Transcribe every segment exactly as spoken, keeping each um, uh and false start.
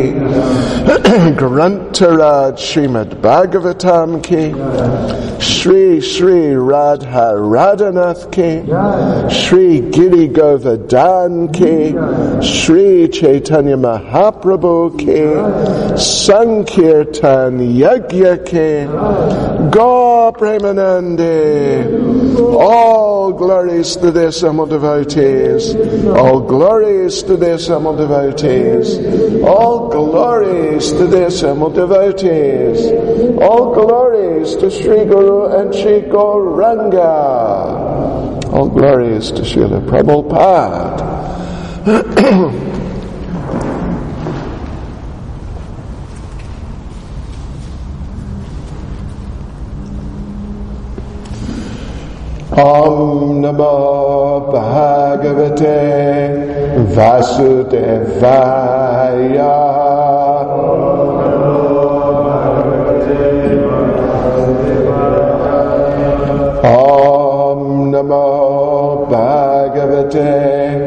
Grantaraj Srimad Bhagavatam ki, Shri Shri Radha Radhanath ki, Shri Giri Govardhan ki, Shri Chaitanya Mahaprabhu ki, Sankirtan Yagya ki, Gaur Premanande. All glories to their summer devotees. All glories to their summer devotees. All glories to their summer devotees. All glories to Sri Guru and Sri Gauranga. All glories to Srila Prabhupada. Om Namo Bhagavate Vasudevaya. Om Namo Bhagavate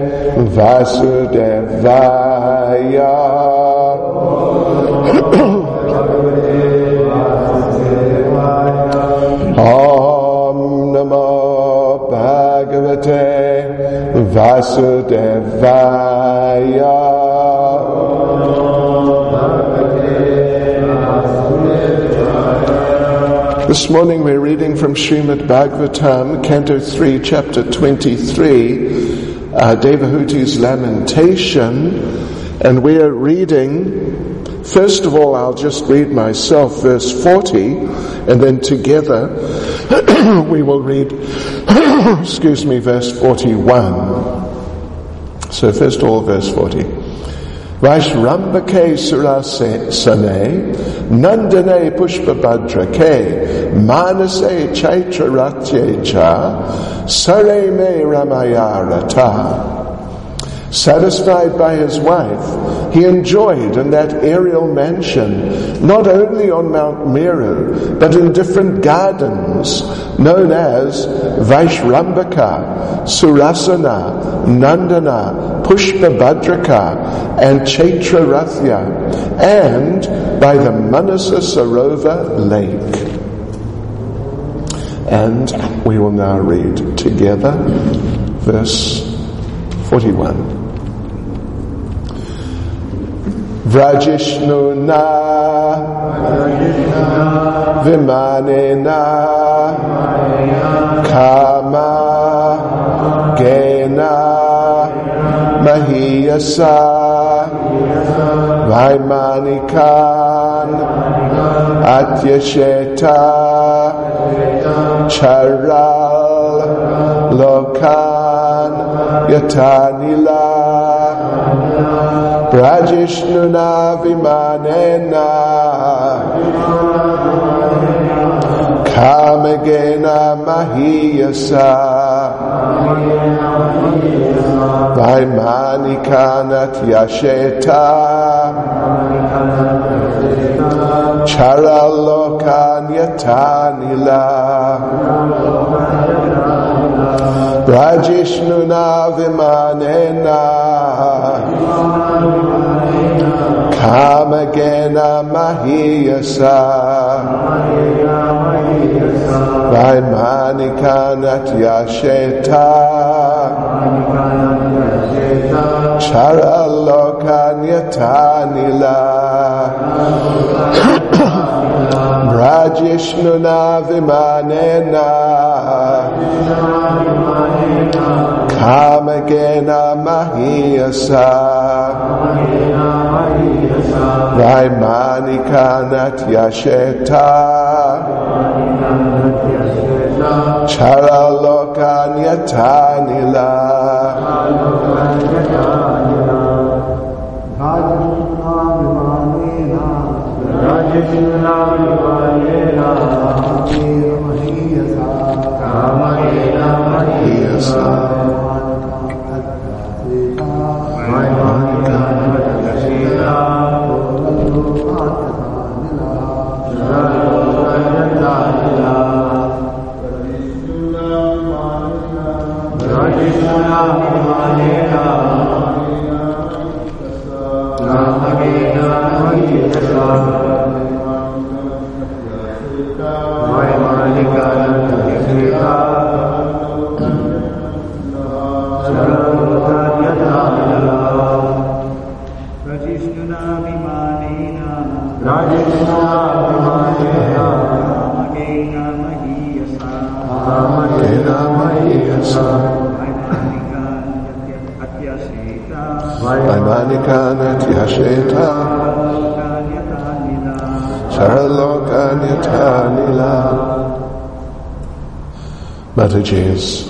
Vasudevaya. Om Namo Bhagavate Vasudevaya. This morning we're reading from Srimad Bhagavatam, Canto three, Chapter twenty-three, uh, Devahuti's Lamentation, and we're reading, first of all I'll just read myself, verse forty, and then together we will read, excuse me, verse forty-one. So first of all, verse forty. Vaishrambake surasane, nandane pushpabhadrake, manase chaitra ratyecha, sareme ramayarata. Satisfied by his wife, he enjoyed in that aerial mansion, not only on Mount Meru, but in different gardens, known as Vaishrambaka, Surasana, Nandana, Pushpabhadraka, and Chaitraratya, and by the Manasa Sarovar lake. And we will now read together verse forty-one. Vrajishnuna Vimanena Kama Gena Mahiyasa Vaimanikan Atyasheta Charal Lokan Yatanila Brajishnuna Vimanena Kamagena Mahiyasa Vaimanikanat Yasheta Charalokan Yatanila Brajishnuna Vimanena Kamagena Mahiyasa Vaimanikanat Yasheta Charalokan Yatanila Brajishnuna Vimanena Kamagena Mahiyasa Vaimanikanat Yasheta Charalokan Yatanila Rajishna Vimanena Kamagena Mahiyasa Rajishna Mataji's.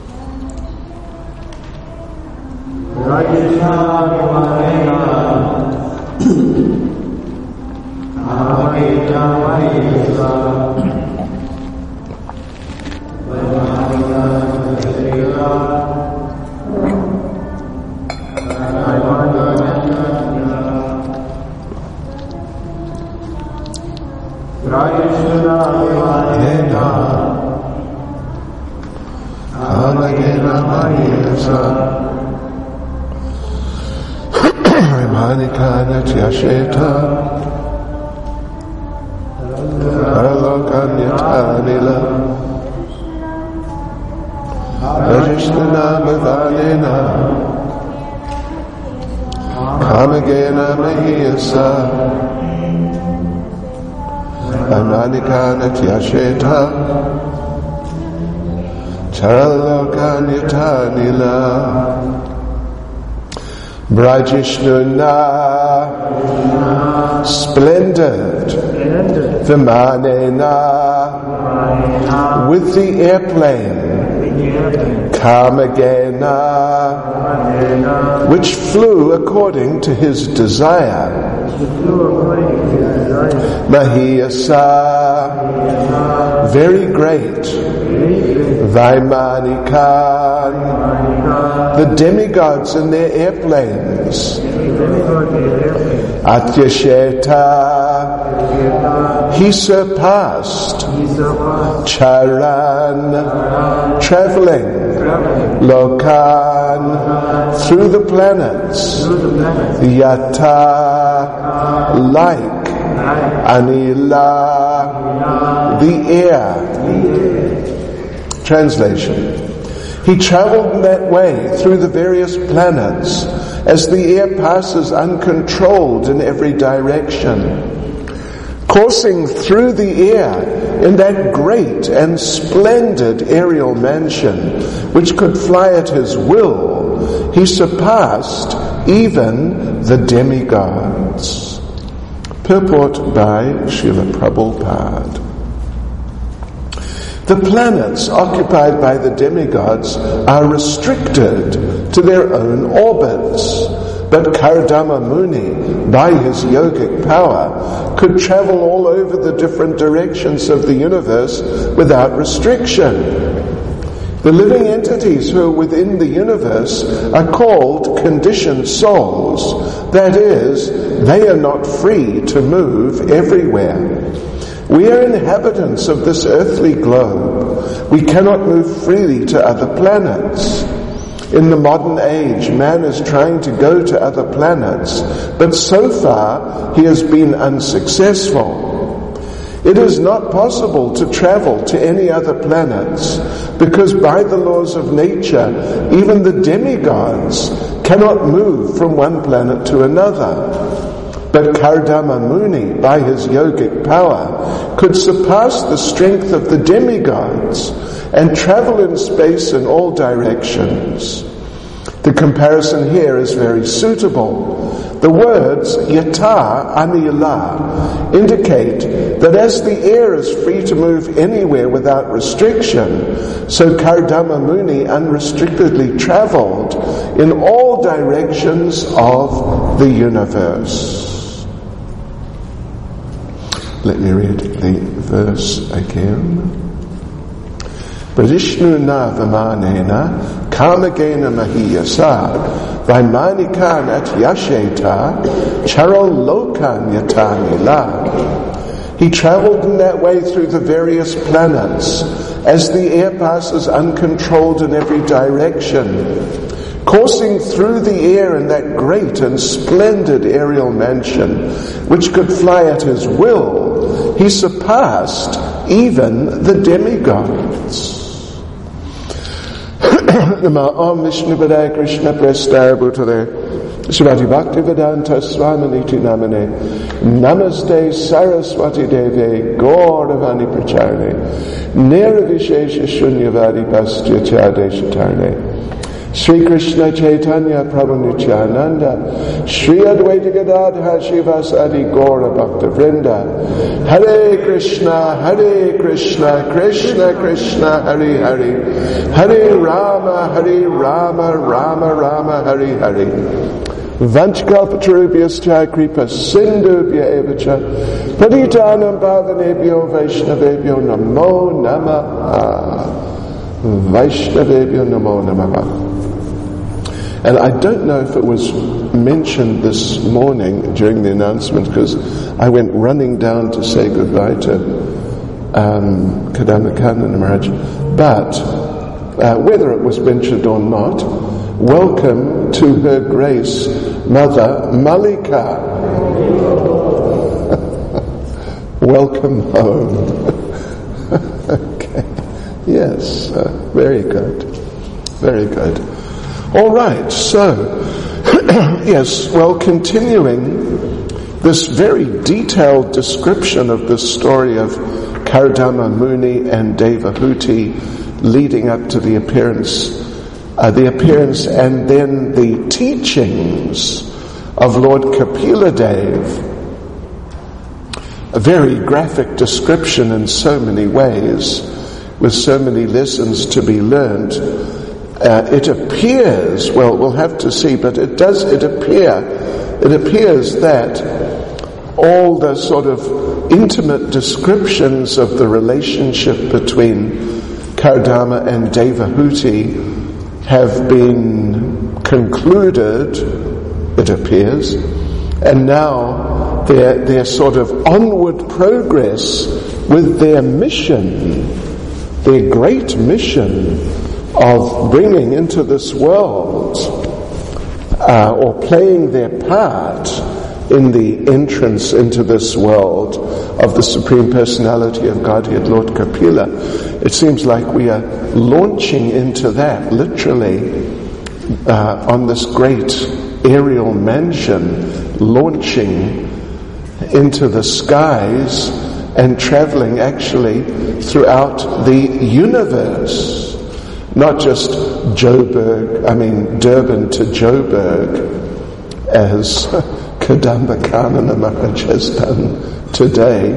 Brajishnuna, splendid, Vimanena, with the airplane, Kamagena, which flew according to his desire, Mahiyasa, very great, Vaimanikan, the demigods in their airplanes, Atyasheta, he surpassed, Charan, traveling, Lokan, through the planets, Yata, like, Anila, the air. Translation. He traveled in that way through the various planets as the air passes uncontrolled in every direction. Coursing through the air in that great and splendid aerial mansion, which could fly at his will, he surpassed even the demigods. Purport by Srila Prabhupada. The planets occupied by the demigods are restricted to their own orbits, but Kardama Muni, by his yogic power, could travel all over the different directions of the universe without restriction. The living entities who are within the universe are called conditioned souls. That is, they are not free to move everywhere. We are inhabitants of this earthly globe. We cannot move freely to other planets. In the modern age, man is trying to go to other planets, but so far he has been unsuccessful. It is not possible to travel to any other planets because by the laws of nature, even the demigods cannot move from one planet to another. But Kardama Muni, by his yogic power, could surpass the strength of the demigods and travel in space in all directions. The comparison here is very suitable. The words yata anila indicate that as the air is free to move anywhere without restriction, so Kardama Muni unrestrictedly traveled in all directions of the universe. Let me read the verse again. Brajishnuna Vimanena Kamagena Mahiyasa Vaimanikan Atyasheta Charolokan Yatanila. He traveled in that way through the various planets as the air passes uncontrolled in every direction, coursing through the air in that great and splendid aerial mansion, which could fly at his will, he surpassed even the demigods. Nama Om Vishnu Padaya Krishna Prasthaya Bhutale Srimati Bhaktivedanta Swaminiti Namane Namaste Saraswati Deve Gauravani Pracharne Nirvishesha Shunyavadi Pastya Chadeshatarne Sri Krishna Chaitanya Prabhu Nityananda Sri Advaita Gadadhar Shivasadi Gaura Bhakta Vrinda Hare Krishna Hare Krishna Krishna Krishna Hare Hare Hare Rama Hare Rama Rama Rama Hare Hare Vanchkalpatarubhyascha kripa sindhubhya evacha Paditanam bhavanebhyo Vaishnavebhyo namo namaha Vaishnavebhyo namo namaha. And I don't know if it was mentioned this morning during the announcement, because I went running down to say goodbye to um, Kadamba Kanana Maharaj, but uh, whether it was mentioned or not, welcome to Her Grace Mother Malika. Welcome home. Okay. Yes, uh, very good. Very good. All right, so, yes, well, continuing this very detailed description of the story of Kardama Muni and Devahuti leading up to the appearance, uh, the appearance and then the teachings of Lord Kapila Dev. A very graphic description in so many ways, with so many lessons to be learned. Uh, it appears, well, we'll have to see, but it does, it appear, it appears that all the sort of intimate descriptions of the relationship between Kardama and Devahuti have been concluded, it appears, and now their, their sort of onward progress with their mission, their great mission of bringing into this world uh, or playing their part in the entrance into this world of the Supreme Personality of Godhead, Lord Kapila. It seems like we are launching into that, literally, uh, on this great aerial mansion, launching into the skies and traveling actually throughout the universe. Not just Joburg, I mean Durban to Joburg, as Kadamba Kanana Maharaj has done today,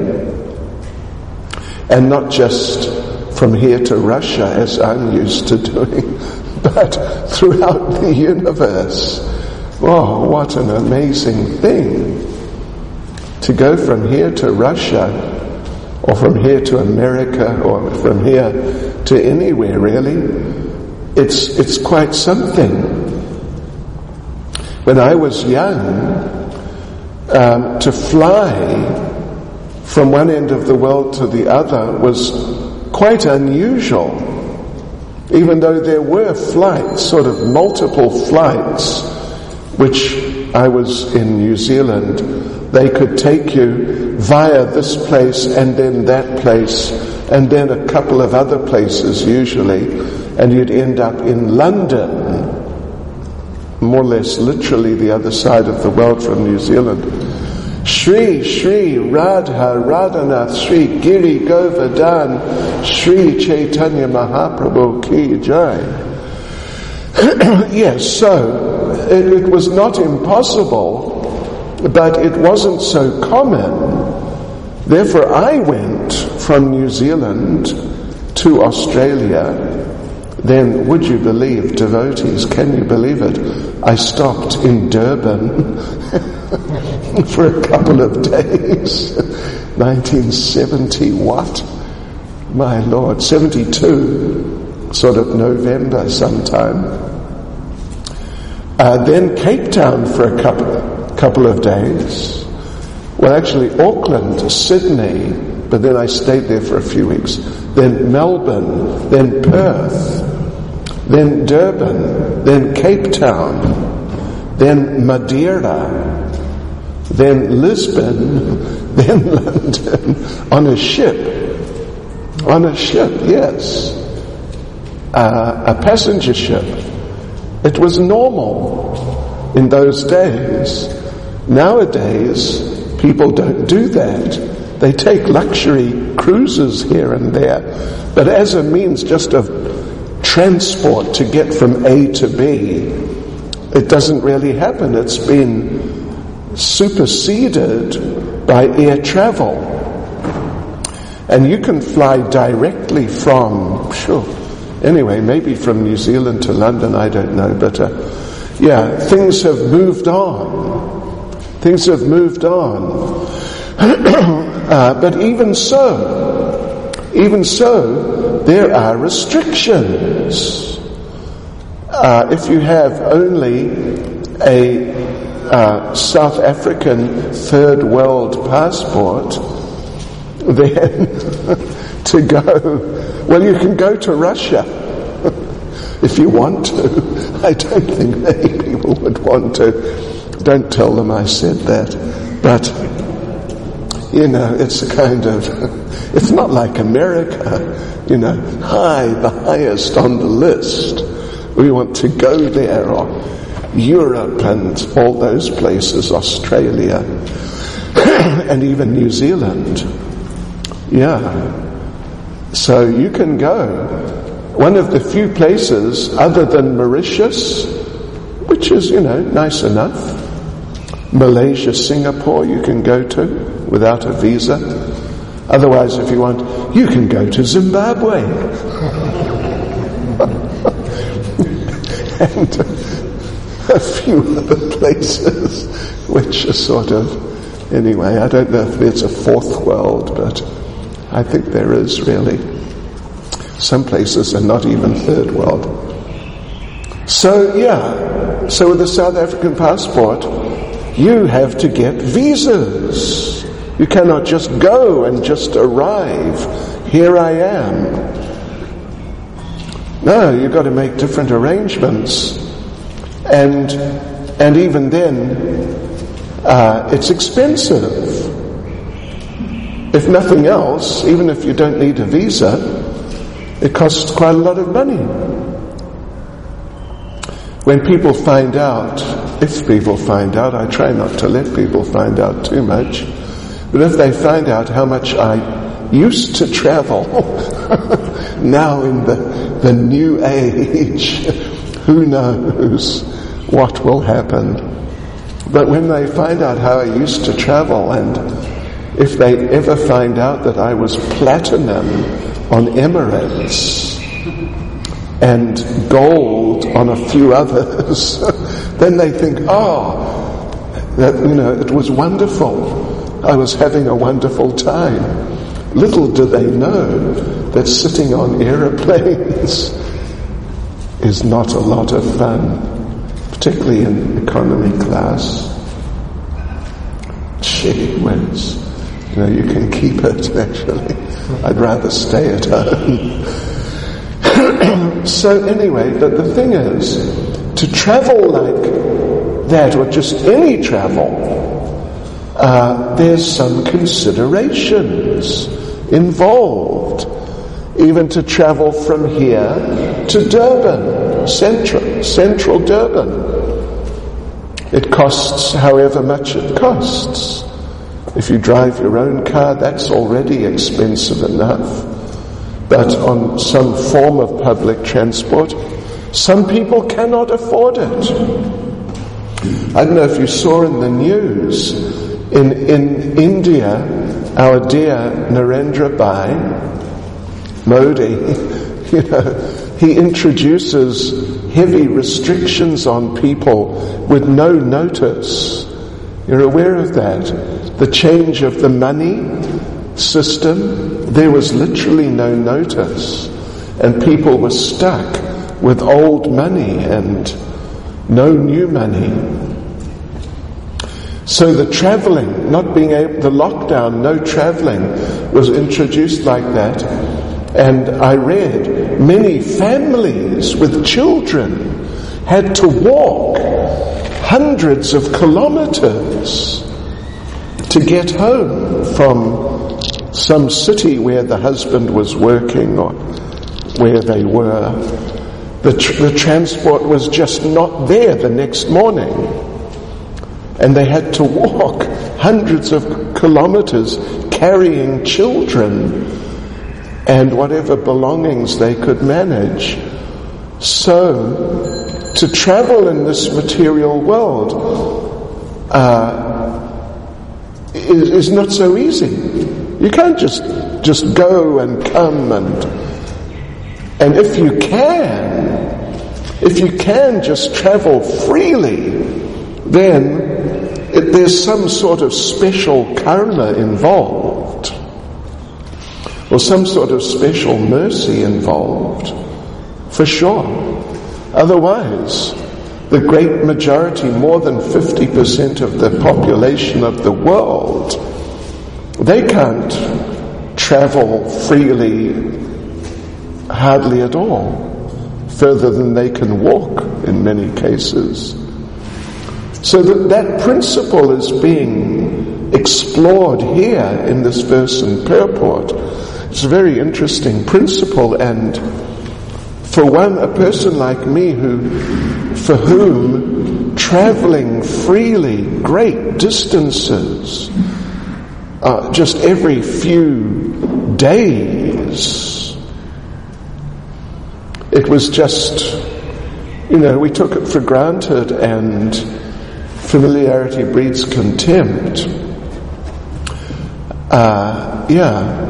and not just from here to Russia, as I'm used to doing, but throughout the universe. Oh, what an amazing thing to go from here to Russia, or from here to America, or from here to anywhere, really. It's it's quite something. When I was young, um, to fly from one end of the world to the other was quite unusual. Even though there were flights, sort of multiple flights, which I was in New Zealand, they could take you via this place and then that place and then a couple of other places usually, and you'd end up in London, more or less literally the other side of the world from New Zealand. Shri Shri Radha Radhanath Shri Giri Govardhan Shri Chaitanya Mahaprabhu Ki Jai. Yes, so it, it was not impossible, but it wasn't so common. Therefore I went from New Zealand to Australia. Then, would you believe, devotees, can you believe it? I stopped in Durban for a couple of days. nineteen seventy what? My Lord, seventy-two, sort of November sometime. Uh, then Cape Town for a couple, couple of days. Well, actually Auckland, Sydney, but then I stayed there for a few weeks. Then Melbourne, then Perth. then Durban, then Cape Town, then Madeira, then Lisbon, then London, on a ship. On a ship, yes. Uh, a passenger ship. It was normal in those days. Nowadays, people don't do that. They take luxury cruises here and there. But as a means just of transport to get from A to B, it doesn't really happen. It's been superseded by air travel. And you can fly directly from, sure, anyway, maybe from New Zealand to London, I don't know, but uh, yeah, things have moved on. Things have moved on. uh, but even so, even so, there are restrictions. Uh, if you have only a uh, South African third world passport, then to go, well, you can go to Russia if you want to. I don't think many people would want to. Don't tell them I said that. But, you know, it's a kind of, it's not like America, you know, high, the highest on the list. We want to go there, or Europe and all those places, Australia, and even New Zealand. Yeah. So you can go. One of the few places other than Mauritius, which is, you know, nice enough. Malaysia, Singapore you can go to without a visa. Otherwise, if you want, you can go to Zimbabwe. And a few other places which are sort of, anyway, I don't know if there's a fourth world, but I think there is really. Some places are not even third world. So, yeah, so with the South African passport, you have to get visas. You cannot just go and just arrive. Here I am. No, you've got to make different arrangements. And and even then, uh, it's expensive. If nothing else, even if you don't need a visa, it costs quite a lot of money. When people find out, if people find out, I try not to let people find out too much, but if they find out how much I used to travel, now in the, the new age, who knows what will happen. But when they find out how I used to travel, and if they ever find out that I was platinum on Emirates and gold on a few others, then they think, oh, that, you know, it was wonderful. I was having a wonderful time. Little do they know that sitting on aeroplanes is not a lot of fun, particularly in economy class. Gee whiz. You know, you can keep it, actually. I'd rather stay at home. So anyway, but the thing is, to travel like that, or just any travel, uh, there's some considerations involved. Even to travel from here to Durban, central, central Durban. It costs however much it costs. If you drive your own car, that's already expensive enough. But on some form of public transport, some people cannot afford it. I don't know if you saw in the news, in, in India, our dear Narendra Bhai Modi, you know, he introduces heavy restrictions on people with no notice. You're aware of that? The change of the money system, there was literally no notice, and people were stuck with old money and no new money. So the travelling, not being able, the lockdown, no travelling, was introduced like that. And I read many families with children had to walk hundreds of kilometers to get home from some city where the husband was working or where they were. The, tr- the transport was just not there the next morning. And they had to walk hundreds of kilometers carrying children and whatever belongings they could manage. So, to travel in this material world uh, is, is not so easy. You can't just just go and come and and if you can, if you can just travel freely, then it, there's some sort of special karma involved, or some sort of special mercy involved, for sure. Otherwise, the great majority, more than fifty percent of the population of the world, they can't travel freely hardly at all, further than they can walk in many cases. So that, that principle is being explored here in this verse and purport. It's a very interesting principle, and for one, a person like me who, for whom traveling freely great distances, uh, just every few days, it was just, you know, we took it for granted, and familiarity breeds contempt. Uh, yeah,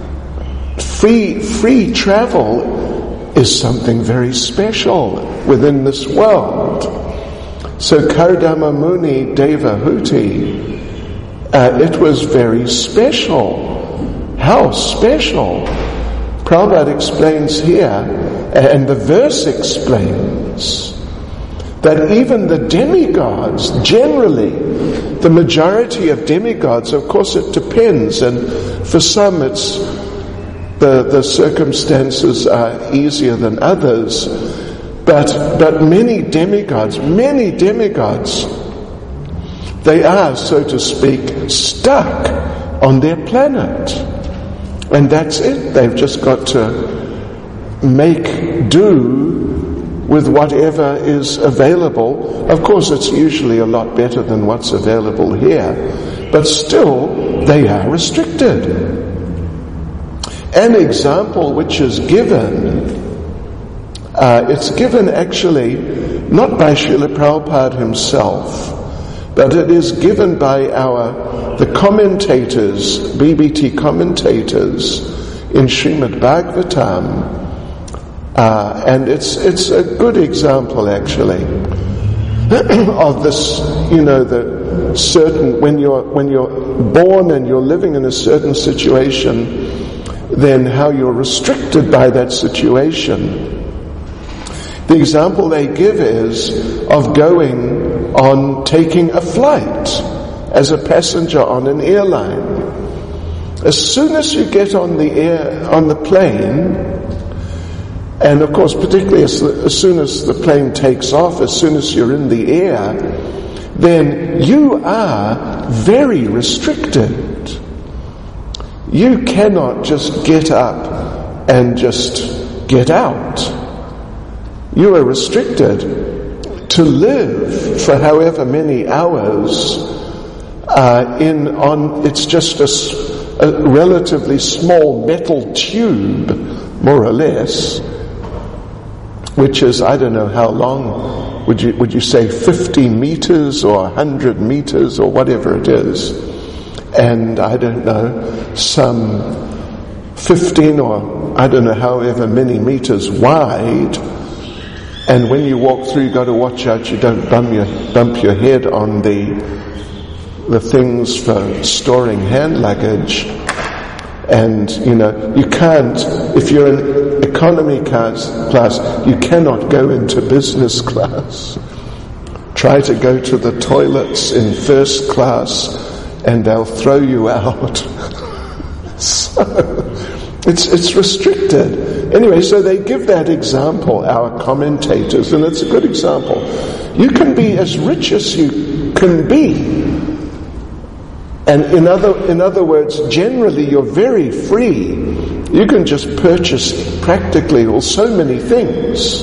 free free travel is something very special within this world. So Kardama Muni Devahuti, uh, it was very special. How special? Prabhupada explains here, and the verse explains, that even the demigods, generally, the majority of demigods, of course it depends, and for some it's The, the circumstances are easier than others, but but many demigods, many demigods, they are, so to speak, stuck on their planet. And that's it. They've just got to make do with whatever is available. Of course, it's usually a lot better than what's available here, but still, they are restricted. An example which is given, uh, it's given actually not by Srila Prabhupada himself, but it is given by our, the commentators, B B T commentators in Srimad Bhagavatam, uh, and it's it's a good example actually of this, you know, the certain, when you're when you're born and you're living in a certain situation, then how you're restricted by that situation. The example they give is of going on, taking a flight as a passenger on an airline. As soon as you get on the air, on the plane, and of course particularly as, as soon as the plane takes off, as soon as you're in the air, then you are very restricted. You cannot just get up and just get out. You are restricted to live for however many hours uh, in on. It's just a, a relatively small metal tube, more or less, which is, I don't know how long. Would you would you say fifty meters or one hundred meters or whatever it is? And I don't know, some fifteen or I don't know however many meters wide. And when you walk through, you've got to watch out you don't bump your, bump your head on the the things for storing hand luggage. And, you know, you can't, if you're in economy class, class, you cannot go into business class. Try to go to the toilets in first class, and they'll throw you out. So, It's, it's restricted. Anyway, so they give that example, our commentators, and it's a good example. You can be as rich as you can be. And in other, in other words, generally you're very free. You can just purchase practically well, so many things.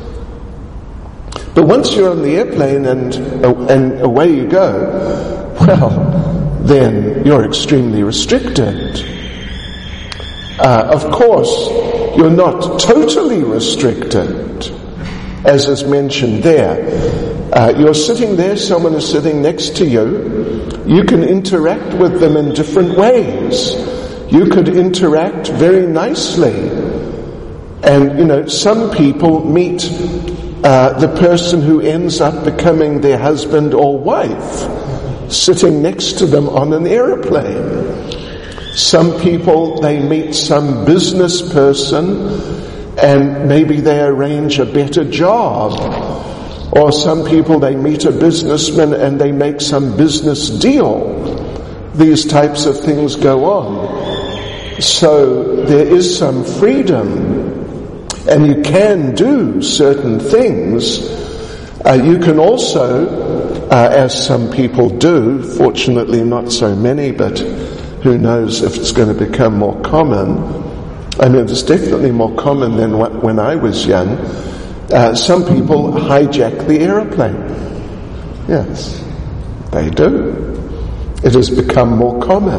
But once you're on the airplane and, and away you go, well, then you're extremely restricted. Uh, of course, you're not totally restricted, as is mentioned there. Uh, you're sitting there, someone is sitting next to you. You can interact with them in different ways. You could interact very nicely. And, you know, some people meet uh, the person who ends up becoming their husband or wife, sitting next to them on an airplane. Some people, they meet some business person and maybe they arrange a better job. Or some people, they meet a businessman and they make some business deal. These types of things go on. So there is some freedom and you can do certain things. Uh, you can also, uh, as some people do, fortunately not so many, but who knows if it's going to become more common. I mean, it's definitely more common than what, when I was young. Uh, some people hijack the aeroplane. Yes, they do. It has become more common.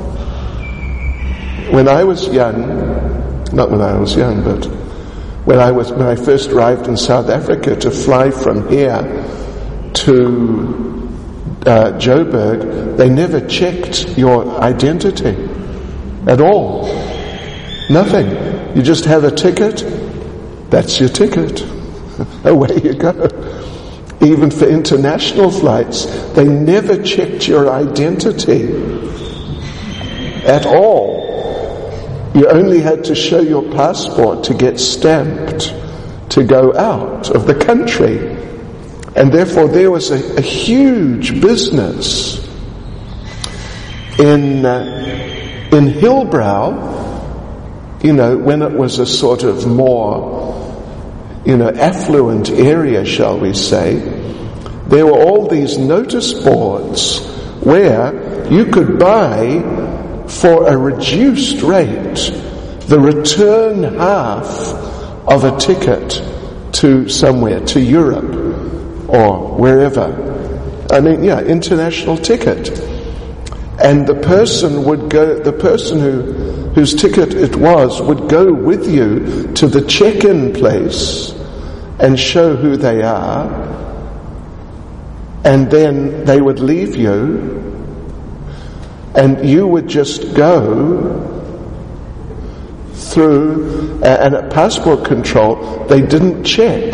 When I was young, not when I was young, but when I was when I first arrived in South Africa to fly from here to uh, Joburg, they never checked your identity at all. Nothing. You just have a ticket. That's your ticket. Away you go. Even for international flights, they never checked your identity at all. You only had to show your passport to get stamped to go out of the country. And therefore there was a, a huge business in uh, in Hillbrow. You know, when it was a sort of more, you know, affluent area, shall we say, there were all these notice boards where you could buy for a reduced rate the return half of a ticket to somewhere, to Europe or wherever. I mean, yeah, international ticket. And the person would go, the person who whose ticket it was would go with you to the check-in place and show who they are, and then they would leave you and you would just go through, uh, and at passport control they didn't check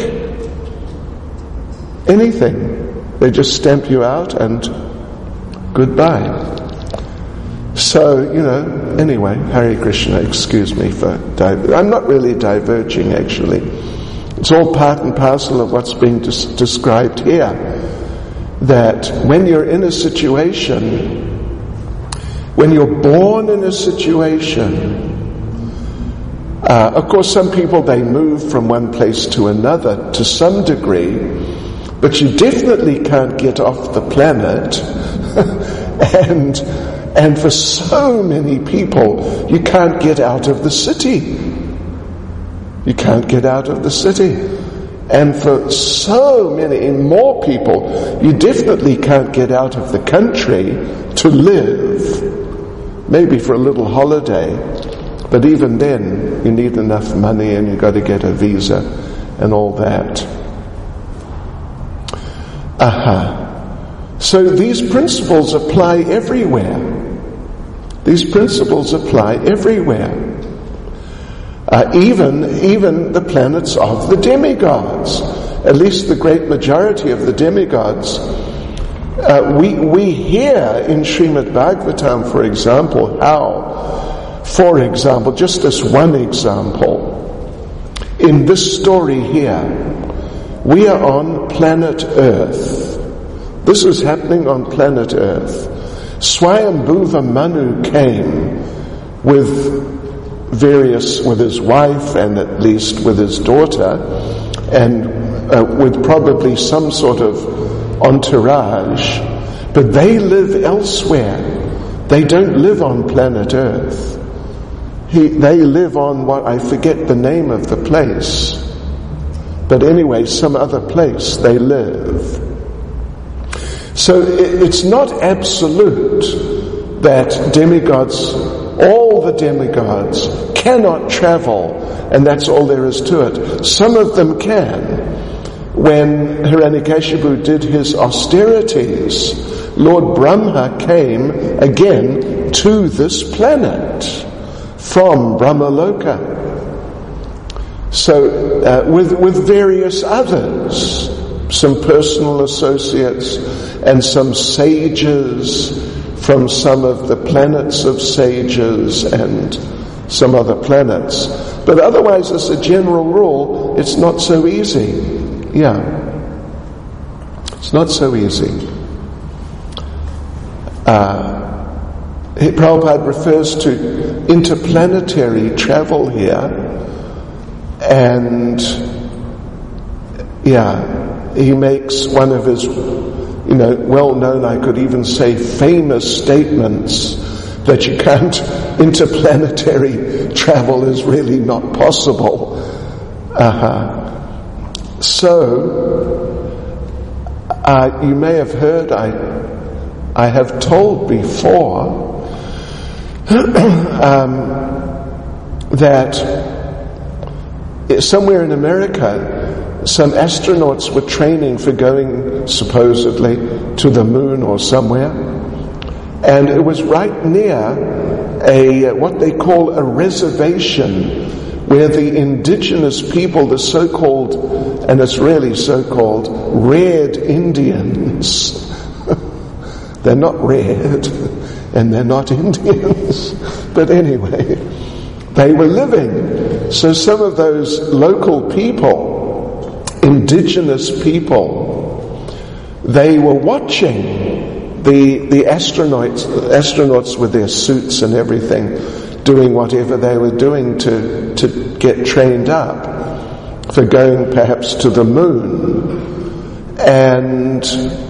anything. They just stamp you out and goodbye. So, you know, anyway, Hare Krishna, excuse me for, di- I'm not really diverging actually. It's all part and parcel of what's being des- described here. That when you're in a situation, when you're born in a situation, uh, of course some people, they move from one place to another to some degree, but you definitely can't get off the planet. and And for so many people, you can't get out of the city. You can't get out of the city. And for so many, more people, you definitely can't get out of the country to live. Maybe for a little holiday. But even then, you need enough money and you've got to get a visa and all that. Aha. So these principles apply everywhere. These principles apply everywhere. Uh, even, even the planets of the demigods. At least the great majority of the demigods. Uh, we, we hear in Srimad Bhagavatam, for example, how, for example, just as one example, in this story here, we are on planet Earth. This is happening on planet Earth. Swayambhuva Manu came with various, with his wife and at least with his daughter, and uh, with probably some sort of entourage, but they live elsewhere. They don't live on planet Earth. He, they live on what, I forget the name of the place, but anyway, some other place they live. So it, it's not absolute that demigods, all the demigods, cannot travel, and that's all there is to it. Some of them can. When Hiranyakashipu did his austerities, Lord Brahma came again to this planet from Brahmaloka. So uh, with, with various others, some personal associates and some sages from some of the planets of sages and some other planets. But otherwise, as a general rule, it's not so easy. Yeah. It's not so easy. Uh, Prabhupada refers to interplanetary travel here, and yeah, he makes one of his, you know, well-known, I could even say famous statements that you can't, interplanetary travel is really not possible. Uh-huh. So, uh, you may have heard, I, I have told before, um, that somewhere in America, some astronauts were training for going, supposedly, to the moon or somewhere, and it was right near a, what they call a reservation, where the indigenous people, the so-called, and it's really so-called, red Indians, they're not red, and they're not Indians, but anyway, they were living. So some of those local people, indigenous people, they were watching the, the astronauts, astronauts with their suits and everything, doing whatever they were doing to, to get trained up for going perhaps to the moon. And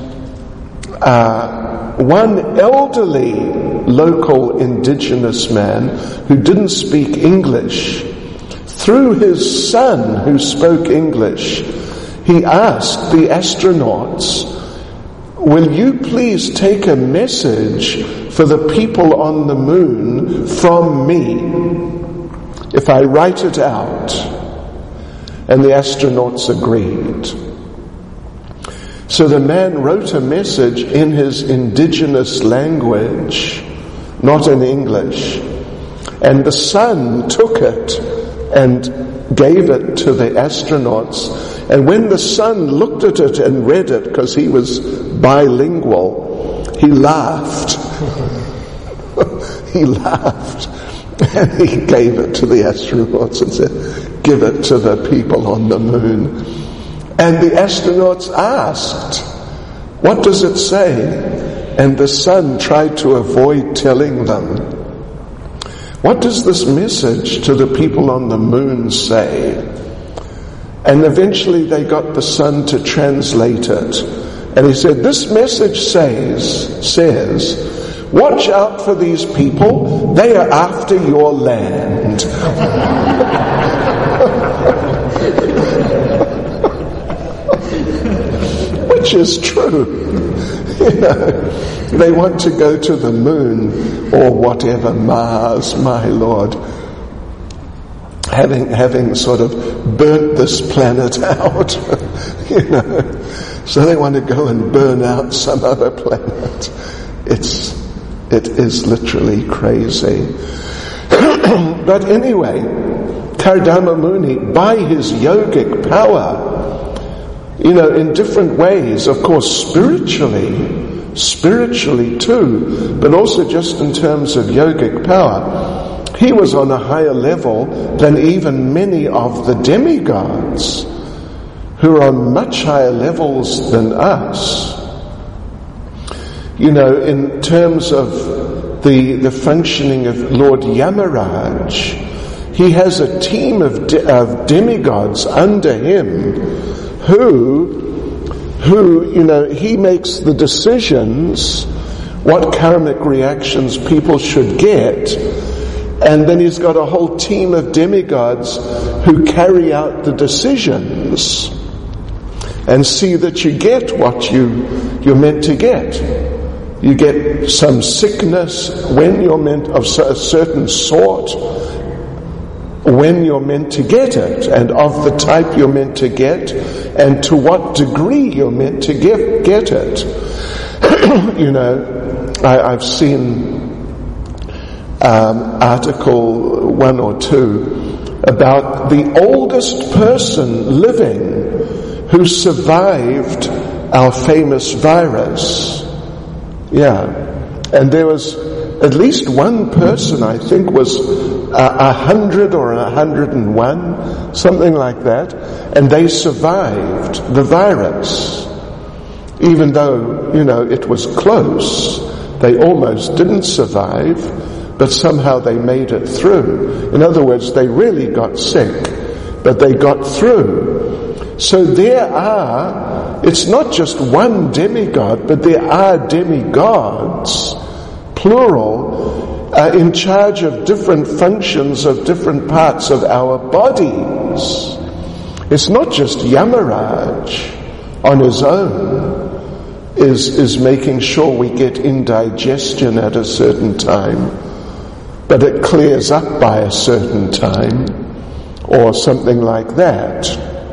uh, one elderly local indigenous man who didn't speak English, through his son who spoke English, he asked the astronauts, "Will you please take a message for the people on the moon from me if I write it out?" And the astronauts agreed. So the man wrote a message in his indigenous language, not in English, and the son took it and gave it to the astronauts. And when the son looked at it and read it, because he was bilingual, he laughed. He laughed. And he gave it to the astronauts and said, "Give it to the people on the moon." And the astronauts asked, "What does it say?" And the son tried to avoid telling them. "What does this message to the people on the moon say?" And eventually they got the son to translate it. And he said, "This message says, says, watch out for these people, they are after your land." Which is true. You know, they want to go to the moon or whatever, Mars, my Lord. Having having sort of burnt this planet out, you know, so they want to go and burn out some other planet. It's it is literally crazy. But anyway, Kardama Muni, by his yogic power, you know, in different ways, of course, spiritually, spiritually too, but also just in terms of yogic power, he was on a higher level than even many of the demigods, who are on much higher levels than us. You know, in terms of the, the functioning of Lord Yamaraj, he has a team of, de- of demigods under him who, who, you know, he makes the decisions what karmic reactions people should get, and then he's got a whole team of demigods who carry out the decisions and see that you get what you, you're meant to get. You get some sickness when you're meant of a certain sort, when you're meant to get it, and of the type you're meant to get, and to what degree you're meant to get, get it. You know, I, I've seen um, article one or two about the oldest person living who survived our famous virus. Yeah, and there was at least one person, I think, was a hundred or a hundred and one, something like that, and they survived the virus. Even though, you know, it was close, they almost didn't survive, but somehow they made it through. In other words, they really got sick, but they got through. So there are, it's not just one demigod, but there are demigods, plural, uh, in charge of different functions of different parts of our bodies. It's not just Yamaraj on his own is, is making sure we get indigestion at a certain time, but it clears up by a certain time, or something like that.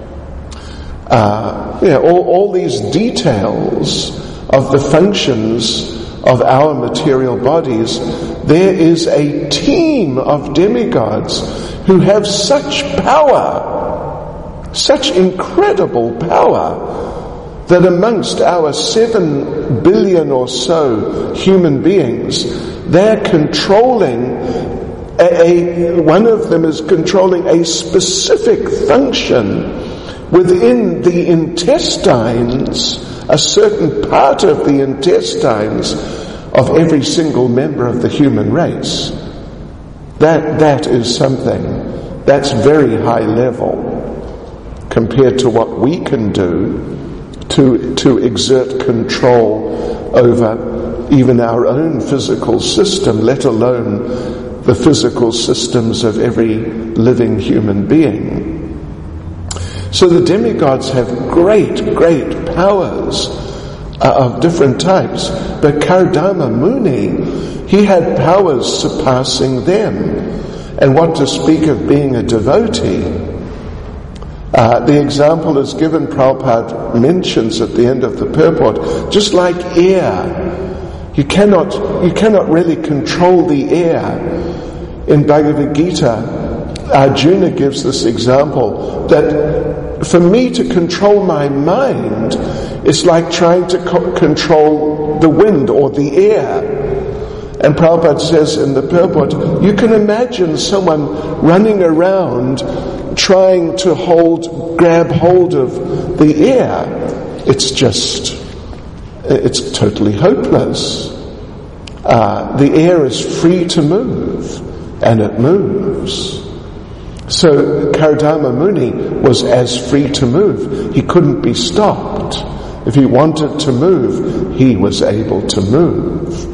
Uh, yeah, all, all these details of the functions of our material bodies, there is a team of demigods who have such power, such incredible power, that amongst our seven billion or so human beings, they're controlling a, a one of them is controlling a specific function within the intestines, a certain part of the intestines of every single member of the human race. That, that is something that's very high level compared to what we can do to, to exert control over even our own physical system, let alone the physical systems of every living human being. So the demigods have great, great powers uh, of different types. But Kardama Muni, he had powers surpassing them. And what to speak of being a devotee? Uh, the example is given, Prabhupada mentions at the end of the purport, just like air. You cannot, you cannot really control the air. In Bhagavad Gita, Arjuna gives this example that for me to control my mind, it's like trying to co- control the wind or the air. And Prabhupada says in the purport, you can imagine someone running around trying to hold, grab hold of the air. It's just, it's totally hopeless. Uh, the air is free to move, and it moves. So Kardama Muni was as free to move. He couldn't be stopped. If he wanted to move, he was able to move.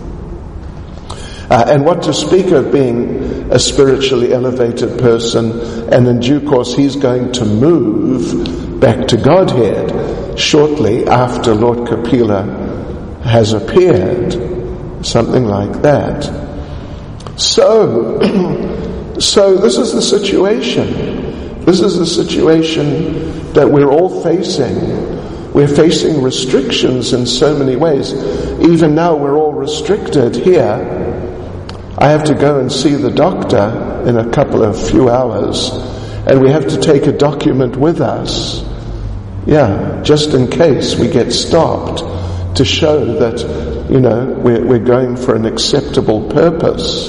Uh, and what to speak of being a spiritually elevated person, and in due course he's going to move back to Godhead shortly after Lord Kapila has appeared. Something like that. So, so this is the situation. This is the situation that we're all facing. We're facing restrictions in so many ways. Even now we're all restricted here. I have to go and see the doctor in a couple of few hours, and we have to take a document with us. Yeah, just in case we get stopped, to show that, you know, we're, we're going for an acceptable purpose.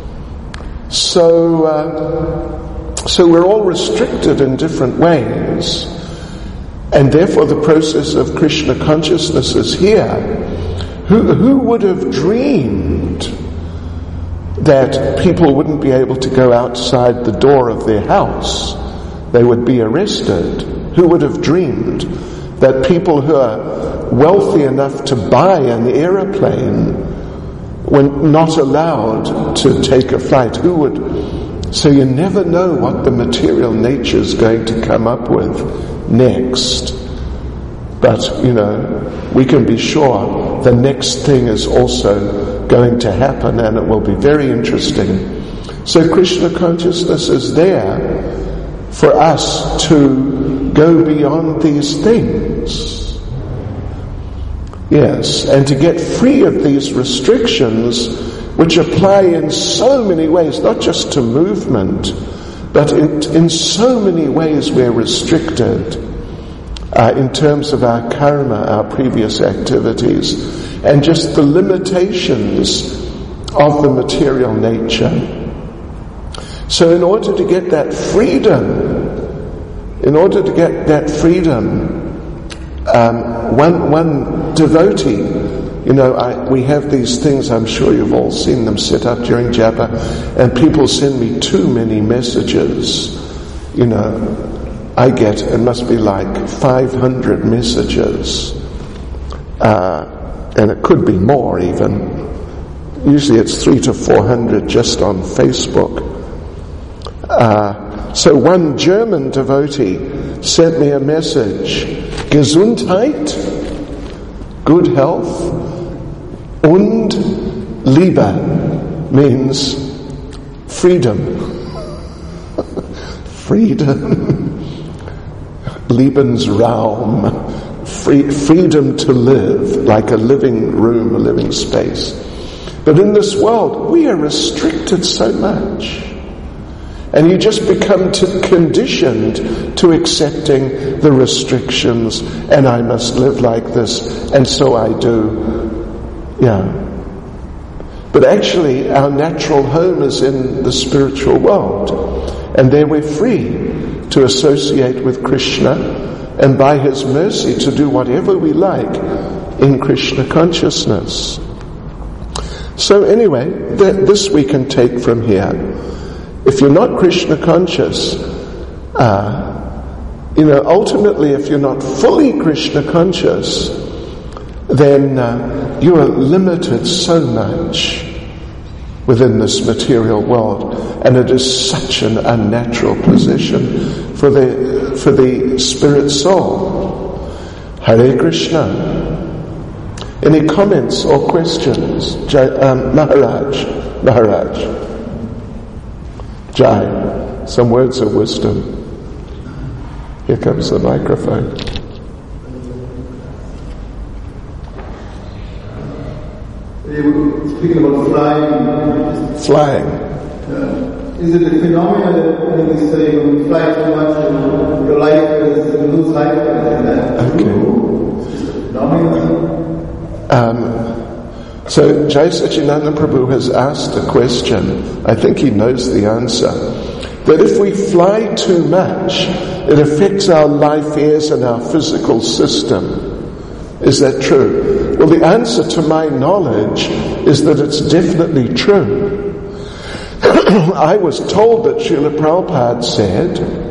So, uh, so we're all restricted in different ways, and therefore the process of Krishna consciousness is here. Who, who would have dreamed that people wouldn't be able to go outside the door of their house. They would be arrested. Who would have dreamed that people who are wealthy enough to buy an aeroplane were not allowed to take a flight? Who would? So you never know what the material nature is going to come up with next. But, you know, we can be sure the next thing is also going to happen, and it will be very interesting. So Krishna consciousness is there for us to go beyond these things. Yes, and to get free of these restrictions which apply in so many ways, not just to movement, but in, in so many ways we're restricted uh, in terms of our karma, our previous activities, and just the limitations of the material nature. So in order to get that freedom, in order to get that freedom, um, one, one devotee, you know, I, we have these things, I'm sure you've all seen them set up during japa, and people send me too many messages. You know, I get, it must be like five hundred messages, uh, and it could be more even. Usually it's three to four hundred just on Facebook. Uh, so one German devotee sent me a message, Gesundheit, good health, und Liebe means freedom. Freedom. Lebensraum. Free, freedom to live, like a living room, a living space. But in this world, we are restricted so much. And you just become t- conditioned to accepting the restrictions, and I must live like this, and so I do. Yeah. But actually, our natural home is in the spiritual world, and there we're free to associate with Krishna, and by His mercy to do whatever we like in Krishna consciousness. So anyway, th- this we can take from here. If you're not Krishna conscious, uh, you know, ultimately if you're not fully Krishna conscious, then uh, you are limited so much within this material world, and it is such an unnatural position for the for the spirit soul. Hare Krishna. Any comments or questions? Jai, um, Maharaj, Maharaj. Jai, some words of wisdom. Here comes the microphone. Speaking about flying. Flying. Uh, is it a phenomenon that when we say when we fly too much, and your life is you lose life and that? Okay. Is it a phenomenon? Um, So Jai Satchidananda Prabhu has asked a question, I think he knows the answer, that if we fly too much, it affects our life airs and our physical system. Is that true? Well, the answer to my knowledge is that it's definitely true. I was told that Srila Prabhupada said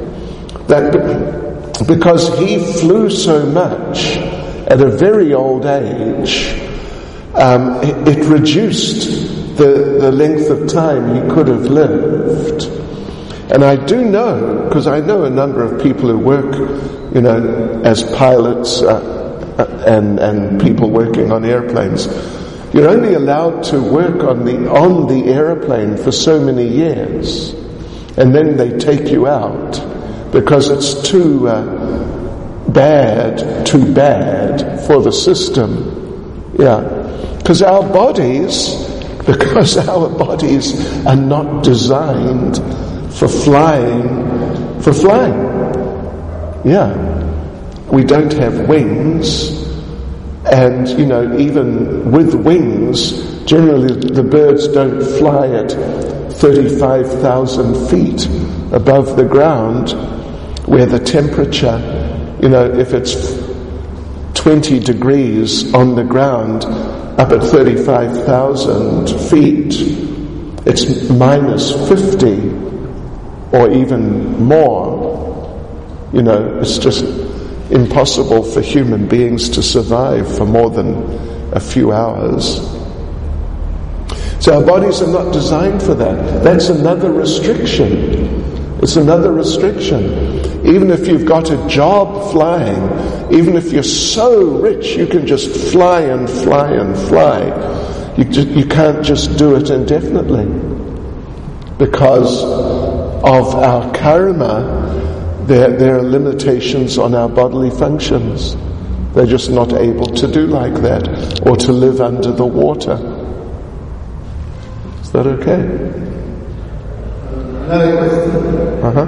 that because he flew so much at a very old age, Um, it, it reduced the, the length of time he could have lived. And I do know, because I know a number of people who work, you know, as pilots uh, and and people working on airplanes. You're only allowed to work on the on the airplane for so many years, and then they take you out because it's too uh, bad, too bad for the system. Yeah. Because our bodies, because our bodies are not designed for flying, for flying. Yeah. We don't have wings, and, you know, even with wings, generally the birds don't fly at thirty-five thousand feet above the ground, where the temperature, you know, if it's twenty degrees on the ground, up at thirty-five thousand feet, it's minus fifty or even more, you know, it's just impossible for human beings to survive for more than a few hours. So our bodies are not designed for that. That's another restriction. It's another restriction. Even if you've got a job flying, even if you're so rich you can just fly and fly and fly, you, just, you can't just do it indefinitely. Because of our karma, there, there are limitations on our bodily functions. They're just not able to do like that, or to live under the water. Is that okay? Another question. Uh-huh.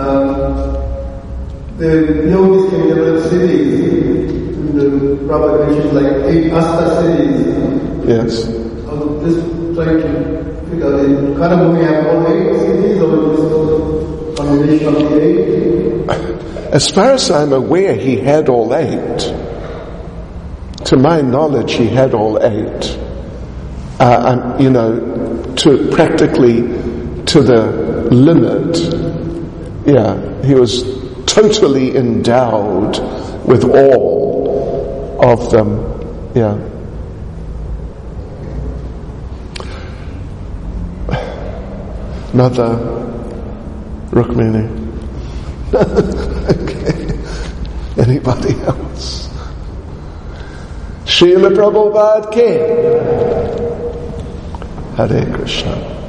Um, the yogis can develop cities. In the Prabhupada mentions like eight asta cities. Yes. I was just trying to figure out, in Karma we have all eight cities, or just a combination of the eight? As far as I'm aware, he had all eight. To my knowledge, he had all eight. Uh, and, you know, to practically to the limit. Yeah, he was totally endowed with all of them. Yeah. Another Rukmini. Okay. Anybody else? Srila Prabhupada came. Hare Krishna.